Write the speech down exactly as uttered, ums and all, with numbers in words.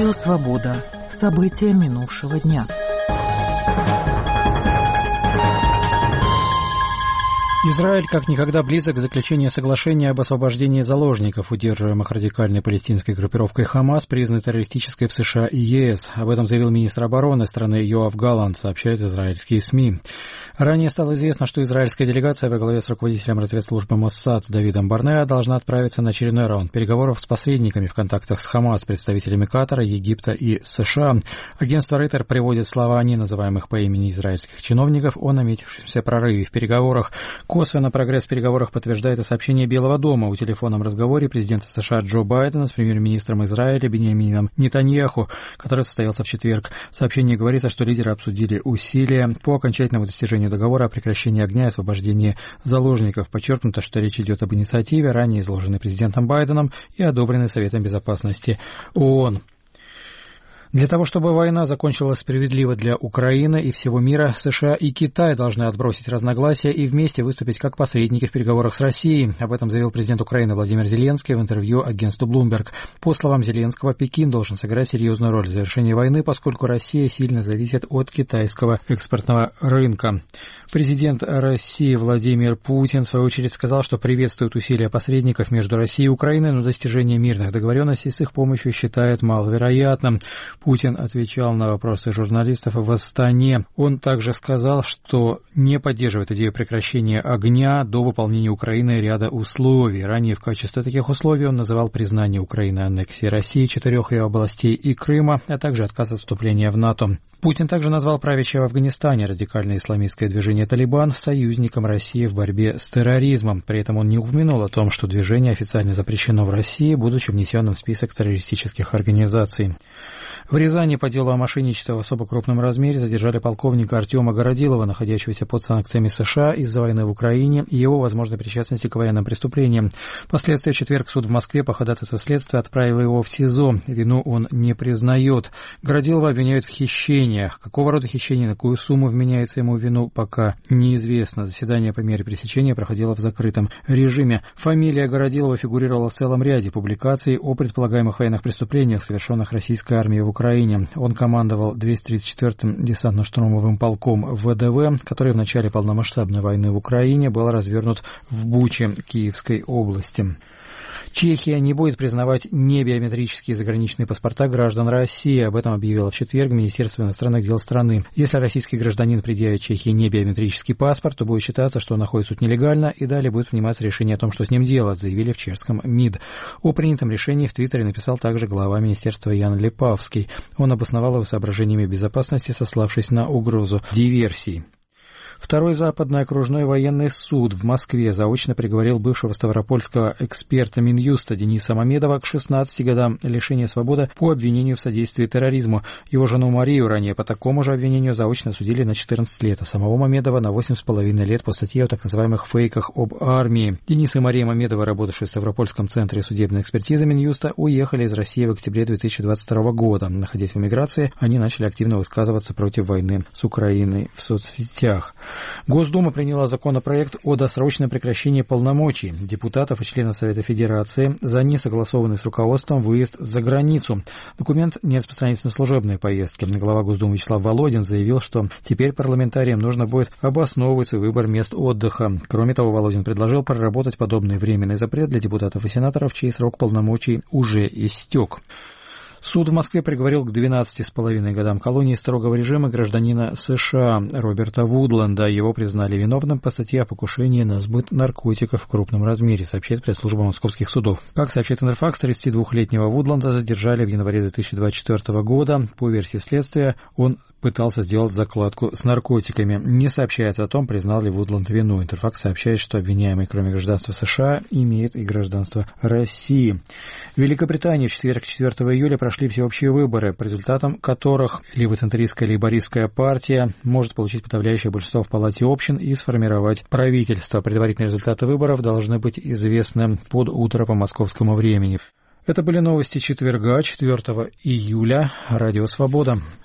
Радио «Свобода». События минувшего дня. Израиль как никогда близок к заключению соглашения об освобождении заложников, удерживаемых радикальной палестинской группировкой «Хамас», признанной террористической в США и ЕС. Об этом заявил министр обороны страны Йоав Галлант, сообщают израильские СМИ. Ранее стало известно, что израильская делегация во главе с руководителем разведслужбы Моссад Давидом Барнеа должна отправиться на очередной раунд переговоров с посредниками в контактах с «Хамас», представителями Катара, Египта и США. Агентство Рейтер приводит слова не называемых по имени израильских чиновников о наметившемся прорыве в переговорах. Косвенно прогресс в переговорах подтверждает и сообщение Белого дома о телефонном разговоре президента США Джо Байдена с премьер-министром Израиля Биньямином Нетаньяху, который состоялся в четверг. В сообщении говорится, что лидеры обсудили усилия по окончательному достижению договора о прекращении огня и освобождении заложников. Подчеркнуто, что речь идет об инициативе, ранее изложенной президентом Байденом и одобренной Советом Безопасности ООН. Для того, чтобы война закончилась справедливо для Украины и всего мира, США и Китай должны отбросить разногласия и вместе выступить как посредники в переговорах с Россией. Об этом заявил президент Украины Владимир Зеленский в интервью агентству Bloomberg. По словам Зеленского, Пекин должен сыграть серьезную роль в завершении войны, поскольку Россия сильно зависит от китайского экспортного рынка. Президент России Владимир Путин, в свою очередь, сказал, что приветствует усилия посредников между Россией и Украиной, но достижение мирных договоренностей с их помощью считает маловероятным. Путин отвечал на вопросы журналистов в Астане. Он также сказал, что не поддерживает идею прекращения огня до выполнения Украиной ряда условий. Ранее в качестве таких условий он называл признание Украины аннексии России, четырех ее областей и Крыма, а также отказ от вступления в НАТО. Путин также назвал правящее в Афганистане радикальное исламистское движение «Талибан» союзником России в борьбе с терроризмом. При этом он не упомянул о том, что движение официально запрещено в России, будучи внесенным в список террористических организаций. В Рязани по делу о мошенничестве в особо крупном размере задержали полковника Артема Городилова, находящегося под санкциями США из-за войны в Украине и его возможной причастности к военным преступлениям. Впоследствии в четверг суд в Москве по ходатайству следствия отправил его в СИЗО. Вину он не признает. Городилова обвиняют в хищениях. Какого рода хищения, на какую сумму вменяется ему в вину, пока неизвестно. Заседание по мере пресечения проходило в закрытом режиме. Фамилия Городилова фигурировала в целом ряде публикаций о предполагаемых военных преступлениях, совершенных российской армией в Украине. Он командовал двести тридцать четвёртым десантно-штурмовым полком ВДВ, который в начале полномасштабной войны в Украине был развернут в Буче Киевской области. Чехия не будет признавать небиометрические заграничные паспорта граждан России. Об этом объявило в четверг Министерство иностранных дел страны. Если российский гражданин предъявит Чехии небиометрический паспорт, то будет считаться, что он находится тут нелегально, и далее будет приниматься решение о том, что с ним делать, заявили в чешском МИД. О принятом решении в Твиттере написал также глава министерства Ян Липавский. Он обосновал его соображениями безопасности, сославшись на угрозу диверсий. Второй западный окружной военный суд в Москве заочно приговорил бывшего ставропольского эксперта Минюста Дениса Мамедова к шестнадцати годам лишения свободы по обвинению в содействии терроризму. Его жену Марию ранее по такому же обвинению заочно судили на четырнадцать лет, а самого Мамедова на восемь с половиной лет по статье о так называемых фейках об армии. Денис и Мария Мамедовы, работавшие в Ставропольском центре судебной экспертизы Минюста, уехали из России в октябре две тысячи двадцать второго года. Находясь в эмиграции, они начали активно высказываться против войны с Украиной в соцсетях. Госдума приняла законопроект о досрочном прекращении полномочий депутатов и членов Совета Федерации за несогласованный с руководством выезд за границу. Документ не распространяется на служебные поездки. Глава Госдумы Вячеслав Володин заявил, что теперь парламентариям нужно будет обосновывать свой выбор мест отдыха. Кроме того, Володин предложил проработать подобный временный запрет для депутатов и сенаторов, чей срок полномочий уже истек. Суд в Москве приговорил к двенадцати с половиной годам колонии строгого режима гражданина США Роберта Вудланда. Его признали виновным по статье о покушении на сбыт наркотиков в крупном размере, сообщает пресс-служба московских судов. Как сообщает Интерфакс, тридцатидвухлетнего Вудланда задержали в январе две тысячи двадцать четвёртого года. По версии следствия, он пытался сделать закладку с наркотиками. Не сообщается о том, признал ли Вудланд вину. Интерфакс сообщает, что обвиняемый, кроме гражданства США, имеет и гражданство России. В Великобритании в четверг, четвёртого июля, прошли всеобщие выборы, по результатам которых левоцентристская лейбористская партия может получить подавляющее большинство в Палате общин и сформировать правительство. Предварительные результаты выборов должны быть известны под утро по московскому времени. Это были новости четверга, четвёртого июля. Радио «Свобода».